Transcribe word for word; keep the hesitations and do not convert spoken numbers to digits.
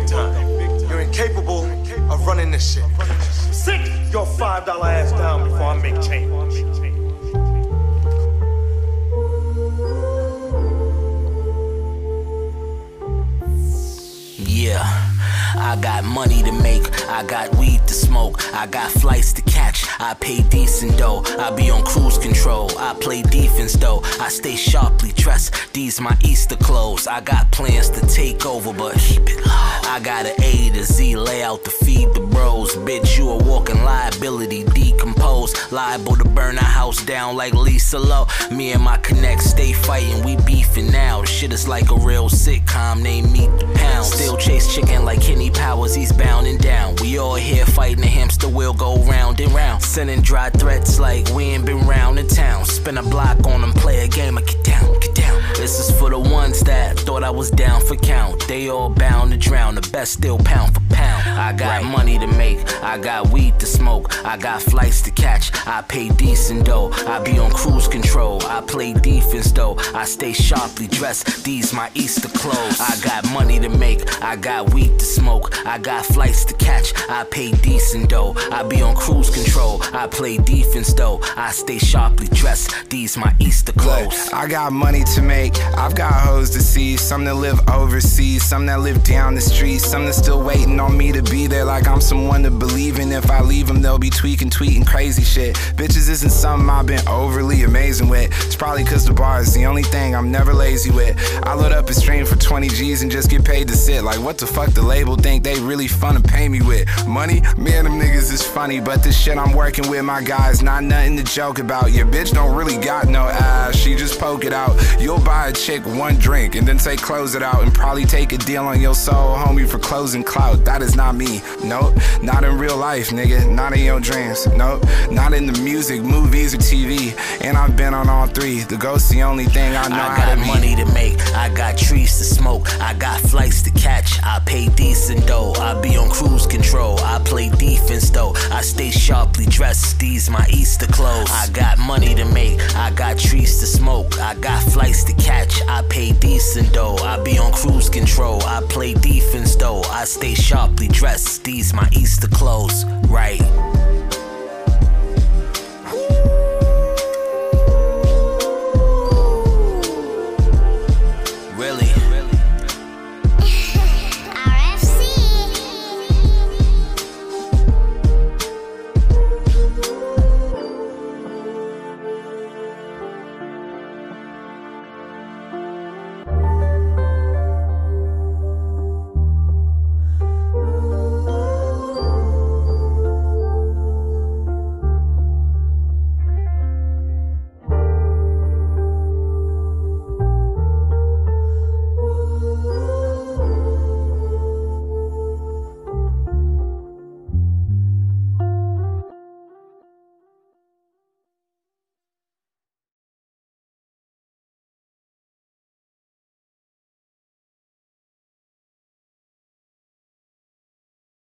time. You're incapable of running this shit. Sit your five dollar ass down before I make change. Yeah, I got money to make, I got weed to smoke, I got flights to catch, I pay decent dough, I be on cruise control, I play defense though, I stay sharply dressed, these my Easter clothes, I got plans to take over but keep it low. I got an A to Z layout to feed the bros, bitch you a walking liability, decompose, liable to burn a house down like Lisa Lowe. Me and my connect stay fighting, we beefing now, the shit is like a real sitcom named Meet the Pound. Still chase chicken like Kenny Powers, he's bounding down. We all here fighting the hamster wheel, go round and round. Sending dry threats like we ain't been round in town. Spin a block on them, play a game, or get down, get down. This is for the ones that thought I was down for count. They all bound to drown, the best still pound for pound. I got right. money to make, I got weed to smoke, I got flights to catch, I pay decent dough, I be on cruise control, I play defense though, I stay sharply dressed, these my Easter clothes. I got money to make, I got weed to smoke, I got flights to catch, I pay decent dough, I be on cruise control, I play defense though, I stay sharply dressed, these my Easter clothes. Look, I got money to make, I've got hoes to see, some that live overseas, some that live down the street, some that still waiting on me to be there like I'm someone to believe in. If I leave them, they'll be tweaking, tweeting crazy shit. Bitches isn't something I've been overly amazing with. It's probably cause the bar is the only thing I'm never lazy with. I load up a stream for twenty G's and just get paid to sit. Like what the fuck the label think they really fun to pay me with? Money? Man, them niggas is funny, but this shit I'm working with, my guys, not nothing to joke about. Your bitch don't really got no ass, she just poke it out. You'll buy a chick one drink and then say close it out and probably take a deal on your soul, homie, for closing clout. That is not me. Nope, not in real life, nigga, not in your dreams. Nope, not in the music, movies, or T V. And I've been on all three. The ghost's the only thing I know I how to got money to make, I got trees to smoke, I got flights to catch, I pay decent dough, I be on cruise control, I play defense though, I stay sharply dressed, these my Easter clothes. I got money to make, I got trees to smoke, I got flights to catch, I pay decent dough, I be on cruise control, I play defense though, I stay sharply dressed, these my Easter clothes, right?